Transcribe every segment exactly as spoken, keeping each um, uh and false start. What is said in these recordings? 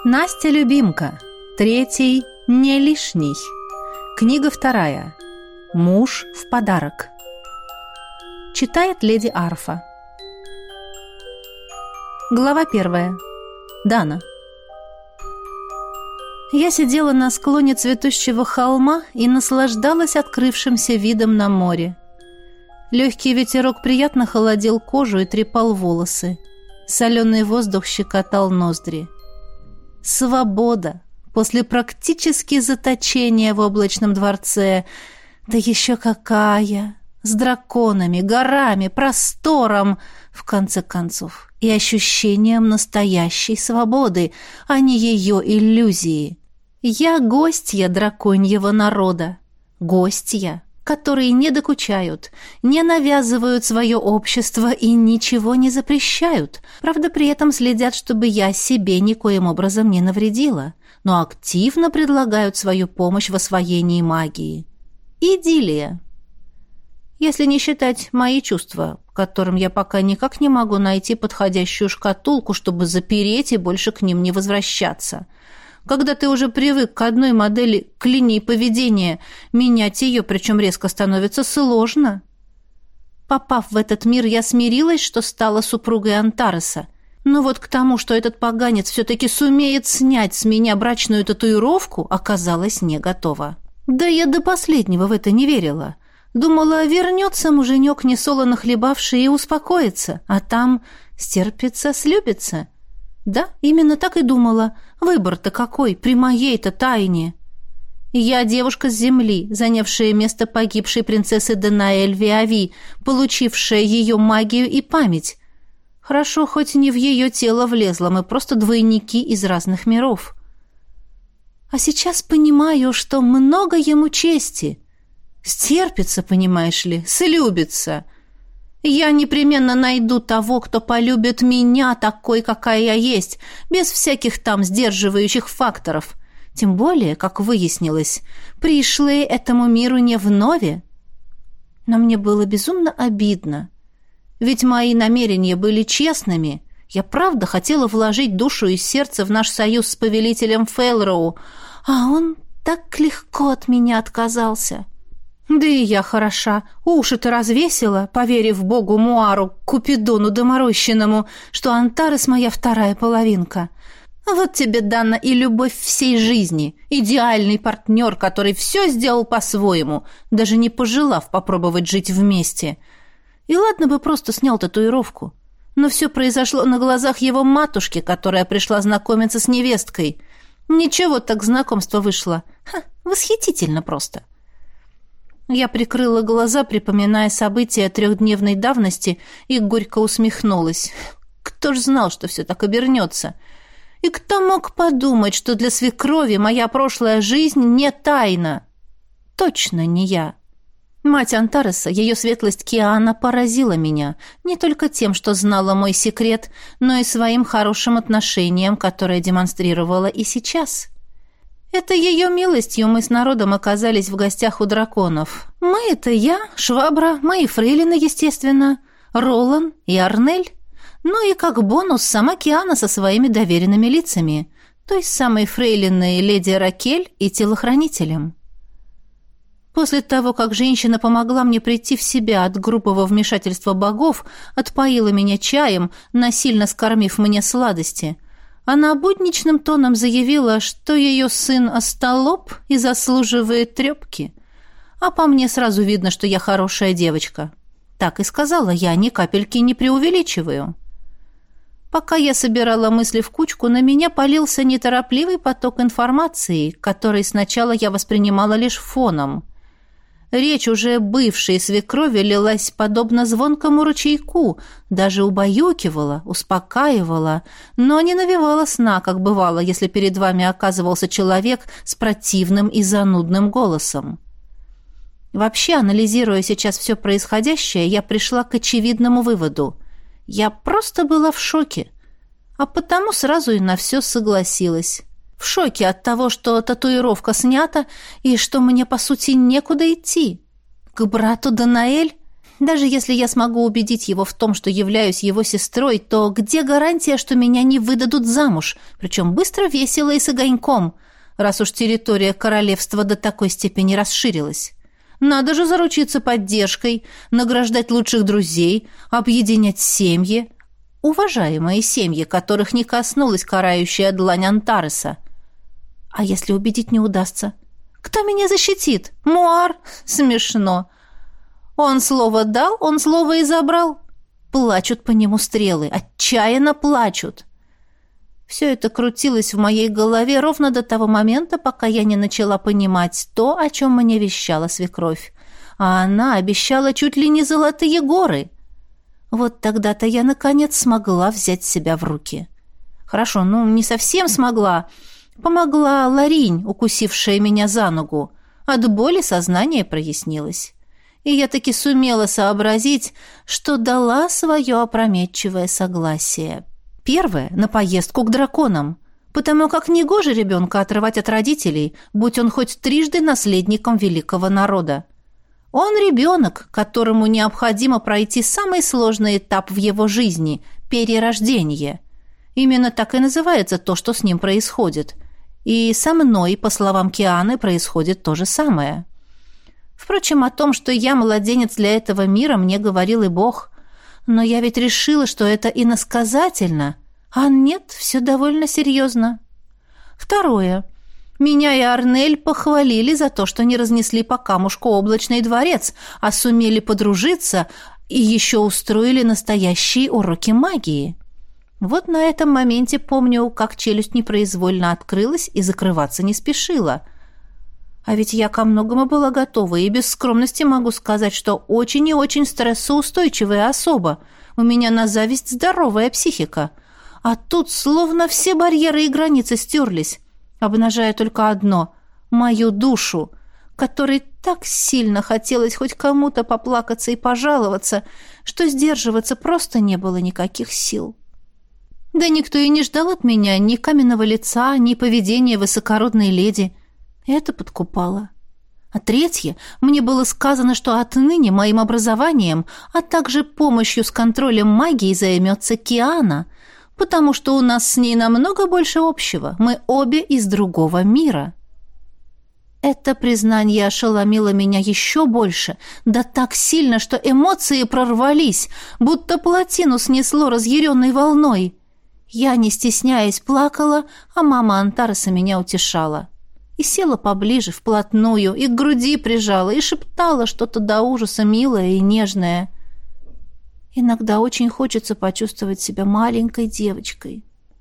Настя любимка. Третий не лишний. Книга вторая. Муж в подарок. Читает леди Арфа. Глава первая. Дана. Я сидела на склоне цветущего холма и наслаждалась открывшимся видом на море. Легкий ветерок приятно холодил кожу и трепал волосы. Соленый воздух щекотал ноздри. Свобода после практически заточения в облачном дворце. Да еще какая! С драконами, горами, простором, в конце концов, и ощущением настоящей свободы, а не ее иллюзии. Я гостья драконьего народа. Гостья, которые не докучают, не навязывают свое общество и ничего не запрещают. Правда, при этом следят, чтобы я себе никоим образом не навредила, но активно предлагают свою помощь в освоении магии. Идиллия. Если не считать мои чувства, которым я пока никак не могу найти подходящую шкатулку, чтобы запереть и больше к ним не возвращаться. Когда ты уже привык к одной модели к линии поведения, менять ее, причем резко, становится сложно. Попав в этот мир, я смирилась, что стала супругой Антареса. Но вот к тому, что этот поганец все-таки сумеет снять с меня брачную татуировку, оказалась не готова. Да я до последнего в это не верила. Думала, вернется муженек, несолоно хлебавший, и успокоится, а там стерпится, слюбится. Да, именно так и думала. Выбор-то какой при моей-то тайне. Я девушка с земли, занявшая место погибшей принцессы Данаэль Виави, получившая ее магию и память. Хорошо, хоть не в ее тело влезла, мы просто двойники из разных миров. А сейчас понимаю, что много ему чести. Стерпится, понимаешь ли, слюбится. Я непременно найду того, кто полюбит меня такой, какая я есть, без всяких там сдерживающих факторов. Тем более, как выяснилось, пришлые этому миру не вновь. Но мне было безумно обидно. Ведь мои намерения были честными. Я правда хотела вложить душу и сердце в наш союз с повелителем Фейлроу, а он так легко от меня отказался. Да и я хороша, уши-то развесила, поверив богу Муару, Купидону доморощенному, что Антарес моя вторая половинка. Вот тебе, Дана, и любовь всей жизни, идеальный партнер, который все сделал по-своему, даже не пожелав попробовать жить вместе. И ладно бы просто снял татуировку, но все произошло на глазах его матушки, которая пришла знакомиться с невесткой. Ничего так знакомство вышло. Ха, восхитительно просто. Я прикрыла глаза, припоминая события трехдневной давности, и горько усмехнулась. Кто ж знал, что все так обернется? И кто мог подумать, что для свекрови моя прошлая жизнь не тайна? Точно не я. Мать Антареса, ее светлость Киана, поразила меня не только тем, что знала мой секрет, но и своим хорошим отношением, которое демонстрировала и сейчас. Это ее милостью мы с народом оказались в гостях у драконов. Мы — это я, Швабра, мои фрейлины, естественно, Ролан и Арнель. Ну и как бонус сама Киана со своими доверенными лицами, то есть самой фрейлиной леди Ракель и телохранителем. После того, как женщина помогла мне прийти в себя от грубого вмешательства богов, отпоила меня чаем, насильно скормив мне сладости, она будничным тоном заявила, что ее сын остолоп и заслуживает трепки. А по мне сразу видно, что я хорошая девочка. Так и сказала я, ни капельки не преувеличиваю. Пока я собирала мысли в кучку, на меня полился неторопливый поток информации, который сначала я воспринимала лишь фоном. Речь уже бывшей свекрови лилась подобно звонкому ручейку, даже убаюкивала, успокаивала, но не навевала сна, как бывало, если перед вами оказывался человек с противным и занудным голосом. Вообще, анализируя сейчас все происходящее, я пришла к очевидному выводу. Я просто была в шоке, а потому сразу и на все согласилась. В шоке от того, что татуировка снята и что мне, по сути, некуда идти. К брату Данаэль? Даже если я смогу убедить его в том, что являюсь его сестрой, то где гарантия, что меня не выдадут замуж, причем быстро, весело и с огоньком, раз уж территория королевства до такой степени расширилась? Надо же заручиться поддержкой, награждать лучших друзей, объединять семьи. Уважаемые семьи, которых не коснулась карающая длань Антареса. А если убедить не удастся? Кто меня защитит? Муар? Смешно. Он слово дал, он слово и забрал. Плачут по нему стрелы, отчаянно плачут. Все это крутилось в моей голове ровно до того момента, пока я не начала понимать то, о чем мне вещала свекровь. А она обещала чуть ли не золотые горы. Вот тогда-то я, наконец, смогла взять себя в руки. Хорошо, ну, не совсем смогла. Помогла Ларинь, укусившая меня за ногу. От боли сознание прояснилось. И я таки сумела сообразить, что дала свое опрометчивое согласие. Первое — на поездку к драконам, потому как негоже ребенка отрывать от родителей, будь он хоть трижды наследником великого народа. Он ребенок, которому необходимо пройти самый сложный этап в его жизни – перерождение. Именно так и называется то, что с ним происходит. И со мной, по словам Кианы, происходит то же самое. Впрочем, о том, что я младенец для этого мира, мне говорил и Бог. Но я ведь решила, что это иносказательно. А нет, все довольно серьезно. Второе. Меня и Арнель похвалили за то, что не разнесли по камушку облачный дворец, а сумели подружиться и еще устроили настоящие уроки магии. Вот на этом моменте помню, как челюсть непроизвольно открылась и закрываться не спешила. А ведь я ко многому была готова, и без скромности могу сказать, что очень и очень стрессоустойчивая особа. У меня на зависть здоровая психика. А тут словно все барьеры и границы стерлись, обнажая только одно — мою душу, которой так сильно хотелось хоть кому-то поплакаться и пожаловаться, что сдерживаться просто не было никаких сил. Да никто и не ждал от меня ни каменного лица, ни поведения высокородной леди. Это подкупало. А третье, мне было сказано, что отныне моим образованием, а также помощью с контролем магии займется Киана, потому что у нас с ней намного больше общего. Мы обе из другого мира. Это признание ошеломило меня еще больше, да так сильно, что эмоции прорвались, будто плотину снесло разъяренной волной. Я, не стесняясь, плакала, а мама Антареса меня утешала. И села поближе, вплотную, и к груди прижала, и шептала что-то до ужаса милое и нежное. Иногда очень хочется почувствовать себя маленькой девочкой.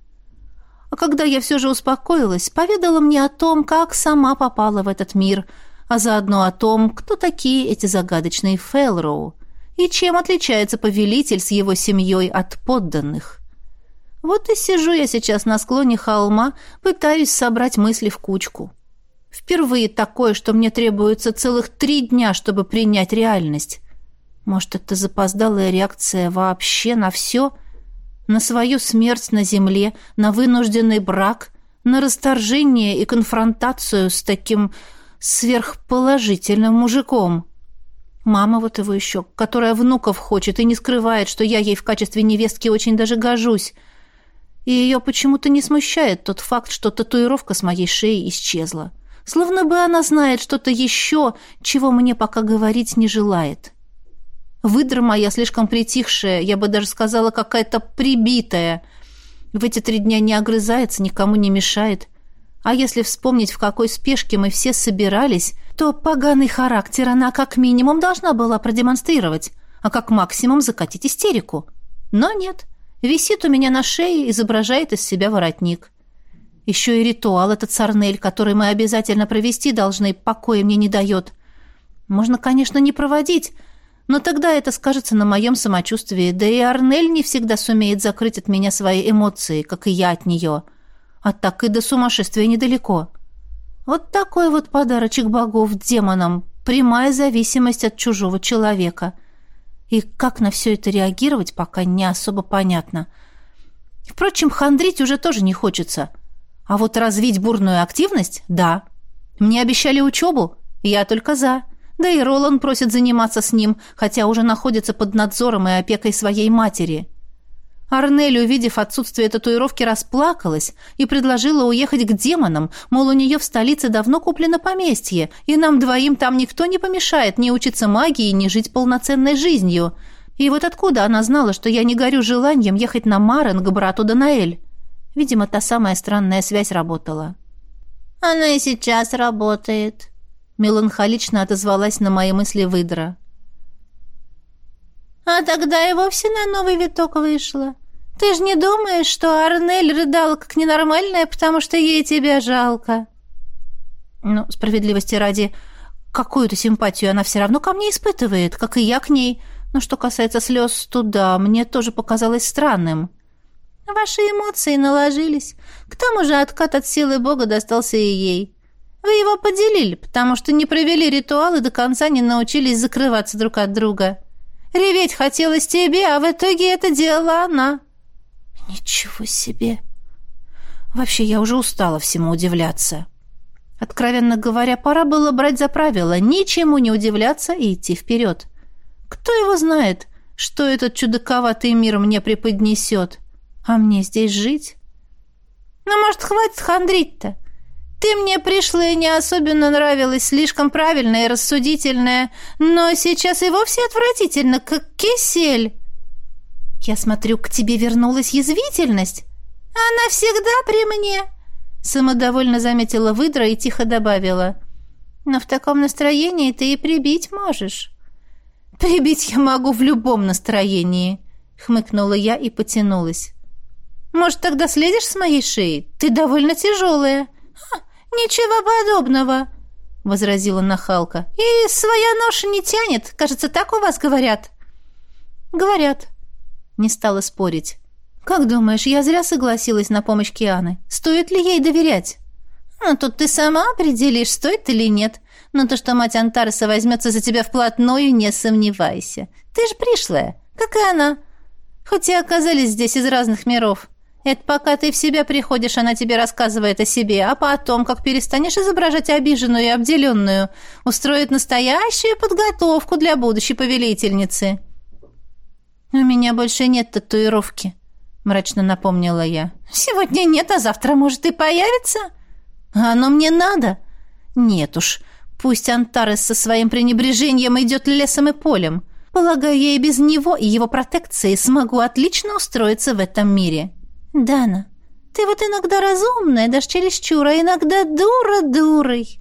А когда я все же успокоилась, поведала мне о том, как сама попала в этот мир, а заодно о том, кто такие эти загадочные Фэлроу, и чем отличается повелитель с его семьей от подданных. Вот и сижу я сейчас на склоне холма, пытаюсь собрать мысли в кучку. Впервые такое, что мне требуется целых три дня, чтобы принять реальность. Может, это запоздалая реакция вообще на все? На свою смерть на земле, на вынужденный брак, на расторжение и конфронтацию с таким сверхположительным мужиком. Мама вот его еще, которая внуков хочет и не скрывает, что я ей в качестве невестки очень даже гожусь. И ее почему-то не смущает тот факт, что татуировка с моей шеи исчезла. Словно бы она знает что-то еще, чего мне пока говорить не желает. Выдра моя слишком притихшая, я бы даже сказала, какая-то прибитая. В эти три дня не огрызается, никому не мешает. А если вспомнить, в какой спешке мы все собирались, то поганый характер она как минимум должна была продемонстрировать, а как максимум закатить истерику. Но нет, висит у меня на шее, изображает из себя воротник. Еще и ритуал этот с Арнель, который мы обязательно провести должны, покоя мне не дает. Можно, конечно, не проводить, но тогда это скажется на моем самочувствии, да и Арнель не всегда сумеет закрыть от меня свои эмоции, как и я от нее. А так и до сумасшествия недалеко. Вот такой вот подарочек богов демонам, прямая зависимость от чужого человека. И как на все это реагировать, пока не особо понятно. Впрочем, хандрить уже тоже не хочется. А вот развить бурную активность – да. Мне обещали учебу, я только за. Да и Ролан просит заниматься с ним, хотя уже находится под надзором и опекой своей матери. Арнель, увидев отсутствие татуировки, расплакалась и предложила уехать к демонам, мол, у нее в столице давно куплено поместье, и нам двоим там никто не помешает ни учиться магии, ни жить полноценной жизнью. И вот откуда она знала, что я не горю желанием ехать на Марен к брату Данаэль? Видимо, та самая странная связь работала. «Она и сейчас работает», — меланхолично отозвалась на мои мысли выдра. «А тогда и вовсе на новый виток вышла. Ты ж не думаешь, что Арнель рыдала как ненормальная, потому что ей тебя жалко?» «Ну, справедливости ради, какую-то симпатию она все равно ко мне испытывает, как и я к ней. Но что касается слез, то да, мне тоже показалось странным». «Ваши эмоции наложились. К тому же откат от силы Бога достался и ей. Вы его поделили, потому что не провели ритуал и до конца не научились закрываться друг от друга. Реветь хотелось тебе, а в итоге это делала она». «Ничего себе! Вообще, я уже устала всему удивляться. Откровенно говоря, пора было брать за правило ничему не удивляться и идти вперед. Кто его знает, что этот чудаковатый мир мне преподнесет? А мне здесь жить? Ну, может, хватит хандрить-то? Ты мне пришлая не особенно нравилась, слишком правильная и рассудительная, но сейчас и вовсе отвратительно, как кисель». «Я смотрю, к тебе вернулась язвительность». «Она всегда при мне», — самодовольно заметила выдра и тихо добавила. «Но в таком настроении ты и прибить можешь». «Прибить я могу в любом настроении», — хмыкнула я и потянулась. «Может, тогда слезешь с моей шеи? Ты довольно тяжелая». «Ничего подобного», — возразила нахалка. «И своя ноша не тянет. Кажется, так у вас говорят». «Говорят», — не стала спорить. «Как думаешь, я зря согласилась на помощь Кианы? Стоит ли ей доверять?» «Ну, тут ты сама определишь, стоит или нет. Но то, что мать Антареса возьмется за тебя вплотную, не сомневайся. Ты ж пришлая, как и она. Хоть и оказались здесь из разных миров. Это пока ты в себя приходишь, она тебе рассказывает о себе, а потом, как перестанешь изображать обиженную и обделенную, устроит настоящую подготовку для будущей повелительницы». «У меня больше нет татуировки», — мрачно напомнила я. «Сегодня нет, а завтра, может, и появится?» «А оно мне надо?» «Нет уж, пусть Антарес со своим пренебрежением идет лесом и полем. Полагаю, я и без него и его протекции смогу отлично устроиться в этом мире». «Дана, ты вот иногда разумная, даже чересчур, а иногда дура дурой.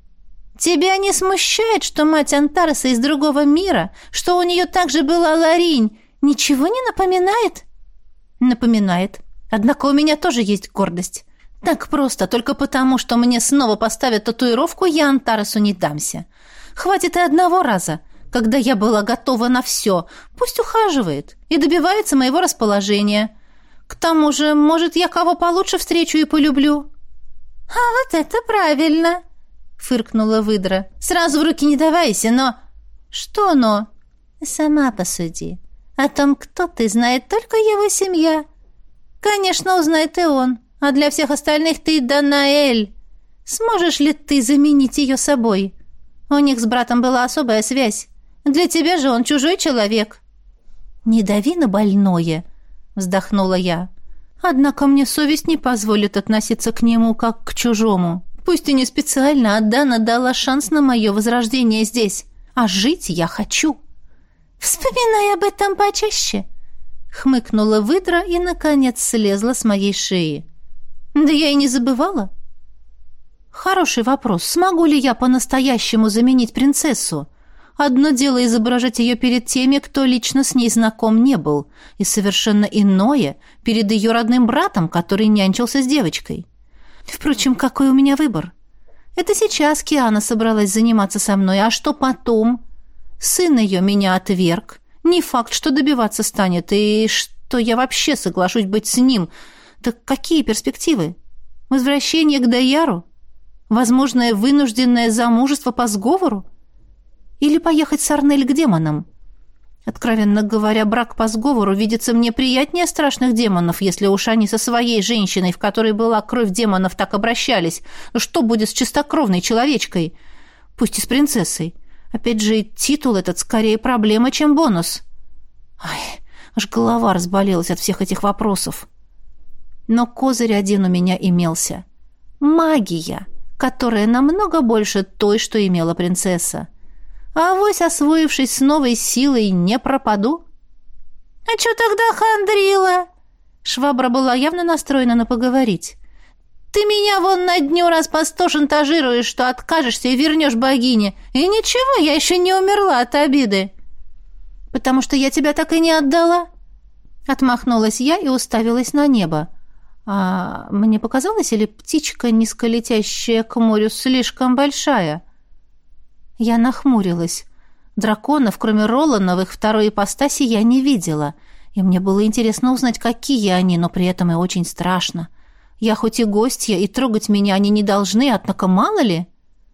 Тебя не смущает, что мать Антареса из другого мира, что у нее также была Ларинь, ничего не напоминает?» «Напоминает. Однако у меня тоже есть гордость. Так просто, только потому, что мне снова поставят татуировку, я Антаресу не дамся. Хватит и одного раза, когда я была готова на все. Пусть ухаживает и добивается моего расположения. К тому же, может, я кого получше встречу и полюблю». «А вот это правильно!» — фыркнула выдра. «Сразу в руки не давайся, но...» «Что но?» «Сама посуди. О том, кто ты, знает только его семья. Конечно, узнает и он. А для всех остальных ты Данаэль. Сможешь ли ты заменить ее собой? У них с братом была особая связь. Для тебя же он чужой человек». «Не дави на больное», — вздохнула я. «Однако мне совесть не позволит относиться к нему как к чужому. Пусть и не специально, а Дана дала шанс на мое возрождение здесь. А жить я хочу». «Вспоминай об этом почаще», — хмыкнула выдра и, наконец, слезла с моей шеи. «Да я и не забывала». «Хороший вопрос. Смогу ли я по-настоящему заменить принцессу? Одно дело изображать ее перед теми, кто лично с ней знаком не был, и совершенно иное — перед ее родным братом, который нянчился с девочкой. Впрочем, какой у меня выбор? Это сейчас Киана собралась заниматься со мной, а что потом? Сын ее меня отверг. Не факт, что добиваться станет, и что я вообще соглашусь быть с ним. Так какие перспективы? Возвращение к Даяру? Возможное вынужденное замужество по сговору? Или поехать с Арнель к демонам? Откровенно говоря, брак по сговору видится мне приятнее страшных демонов, если уж они со своей женщиной, в которой была кровь демонов, так обращались. Что будет с чистокровной человечкой? Пусть и с принцессой. Опять же, титул этот скорее проблема, чем бонус. Ай, аж голова разболелась от всех этих вопросов. Но козырь один у меня имелся. Магия, которая намного больше той, что имела принцесса. А авось, освоившись с новой силой, не пропаду. «А чё тогда хандрила?» Швабра была явно настроена на поговорить. «Ты меня вон на дню раз по сто шантажируешь, что откажешься и вернешь богине. И ничего, я еще не умерла от обиды». «Потому что я тебя так и не отдала». Отмахнулась я и уставилась на небо. А мне показалось, или птичка, низколетящая к морю, слишком большая? Я нахмурилась. Драконов, кроме Ролана, в их второй ипостаси я не видела. И мне было интересно узнать, какие они, но при этом и очень страшно. Я хоть и гостья, и трогать меня они не должны, однако мало ли.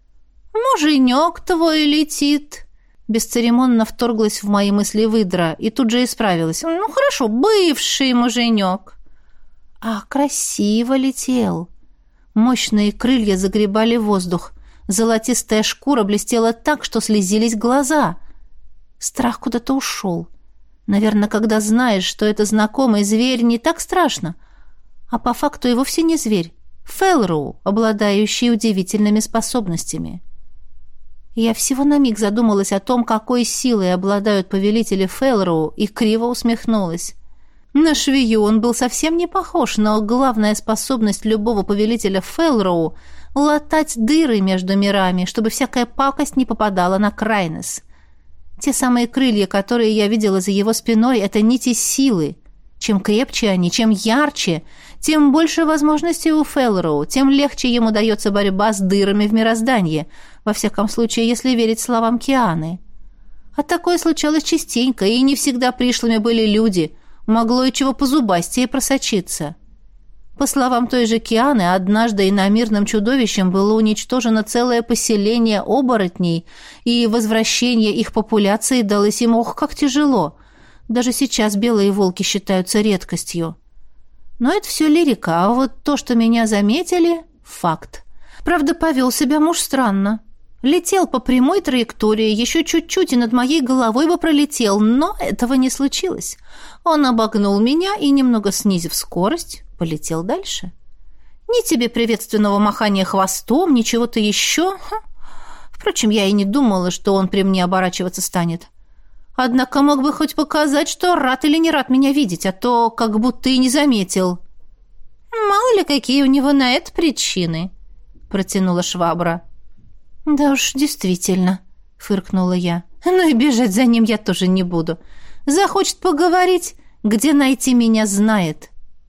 «Муженек твой летит!» Бесцеремонно вторглась в мои мысли выдра и тут же исправилась. «Ну хорошо, бывший муженек!» А красиво летел. Мощные крылья загребали воздух. Золотистая шкура блестела так, что слезились глаза. Страх куда-то ушел. Наверное, когда знаешь, что это знакомый зверь, не так страшно. А по факту и вовсе не зверь. Фэлроу, обладающий удивительными способностями. Я всего на миг задумалась о том, какой силой обладают повелители Фэлроу, и криво усмехнулась. На швею он был совсем не похож, но главная способность любого повелителя Фэлроу — латать дыры между мирами, чтобы всякая пакость не попадала на Крайнес. Те самые крылья, которые я видела за его спиной, — это нити силы. Чем крепче они, чем ярче, тем больше возможностей у Фэлроу, тем легче ему дается борьба с дырами в мироздании, во всяком случае, если верить словам Кианы. А такое случалось частенько, и не всегда пришлыми были люди — могло и чего позубастее просочиться. По словам той же Кианы, однажды иномирным чудовищем было уничтожено целое поселение оборотней, и возвращение их популяции далось им ох, как тяжело. Даже сейчас белые волки считаются редкостью. Но это все лирика, а вот то, что меня заметили — факт. Правда, повел себя муж странно. Летел по прямой траектории, еще чуть-чуть и над моей головой бы пролетел, но этого не случилось. Он обогнул меня и, немного снизив скорость, полетел дальше. Ни тебе приветственного махания хвостом, ни чего-то еще. Впрочем, я и не думала, что он при мне оборачиваться станет. Однако мог бы хоть показать, что рад или не рад меня видеть, а то как будто и не заметил. «Мало ли, какие у него на это причины», — протянула Швабра. «Да уж, действительно», — фыркнула я. «Ну и бежать за ним я тоже не буду. Захочет поговорить, где найти меня знает».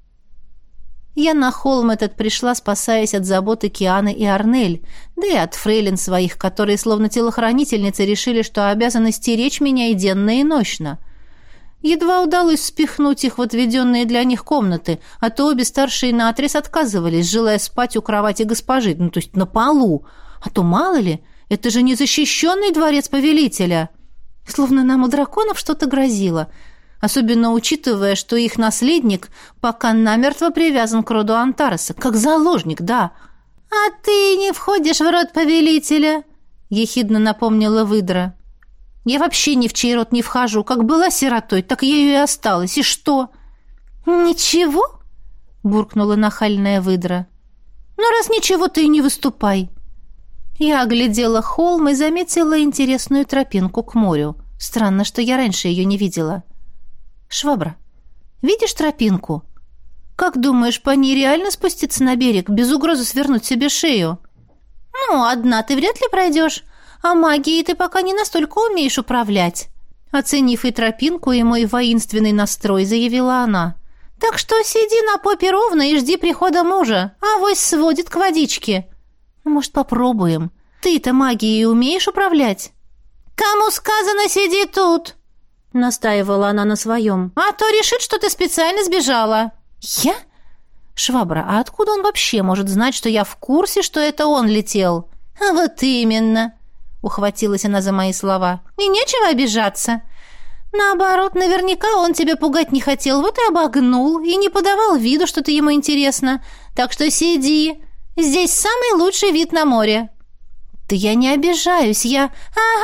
Я на холм этот пришла, спасаясь от заботы Кианы и Арнель, да и от фрейлин своих, которые, словно телохранительницы, решили, что обязаны стеречь меня и денно, и нощно. Едва удалось спихнуть их в отведенные для них комнаты, а то обе старшие наотрез отказывались, желая спать у кровати госпожи, ну, то есть на полу. А то, мало ли, это же незащищенный дворец повелителя. Словно нам у драконов что-то грозило, особенно учитывая, что их наследник пока намертво привязан к роду Антареса, как заложник, да. «А ты не входишь в род повелителя», — ехидно напомнила выдра. «Я вообще ни в чей род не вхожу. Как была сиротой, так ею и осталась. И что?» «Ничего?» — буркнула нахальная выдра. «Ну, раз ничего, ты и не выступай». Я оглядела холм и заметила интересную тропинку к морю. Странно, что я раньше ее не видела. «Швабра, видишь тропинку? Как думаешь, по ней реально спуститься на берег, без угрозы свернуть себе шею?» «Ну, одна ты вряд ли пройдешь, а магией ты пока не настолько умеешь управлять». Оценив и тропинку, и мой воинственный настрой, заявила она. «Так что сиди на попе ровно и жди прихода мужа, авось сводит к водичке». «Может, попробуем? Ты-то магией умеешь управлять?» «Кому сказано, сиди тут!» — настаивала она на своем. «А то решит, что ты специально сбежала». «Я? Швабра, а откуда он вообще может знать, что я в курсе, что это он летел?» «Вот именно!» — ухватилась она за мои слова. «И нечего обижаться. Наоборот, наверняка он тебя пугать не хотел, вот и обогнул, и не подавал виду, что ты ему интересно. Так что сиди. Здесь самый лучший вид на море». «Да я не обижаюсь, я...» «Ага,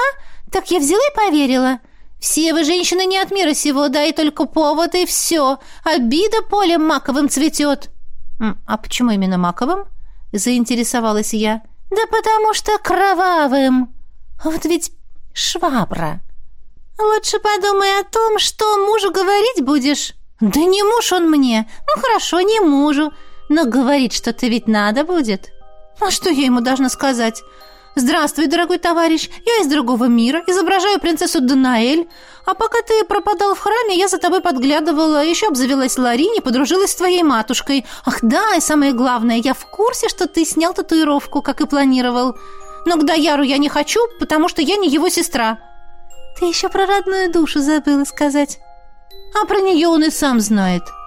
Так я взяла и поверила. Все вы, женщины, не от мира сего, дай только повод, и все. Обида полем маковым цветет». «А почему именно маковым?» — заинтересовалась я. «Да потому что кровавым. Вот ведь швабра. Лучше подумай о том, что мужу говорить будешь». «Да не муж он мне. Ну хорошо, не мужу. Но говорить что-то ведь надо будет». «А что я ему должна сказать? Здравствуй, дорогой товарищ, я из другого мира, изображаю принцессу Данаэль, а пока ты пропадал в храме, я за тобой подглядывала, еще обзавелась Ларине, подружилась с твоей матушкой. Ах да, и самое главное, я в курсе, что ты снял татуировку, как и планировал. Но к Даяру я не хочу, потому что я не его сестра». «Ты еще про родную душу забыла сказать». «А про нее он и сам знает».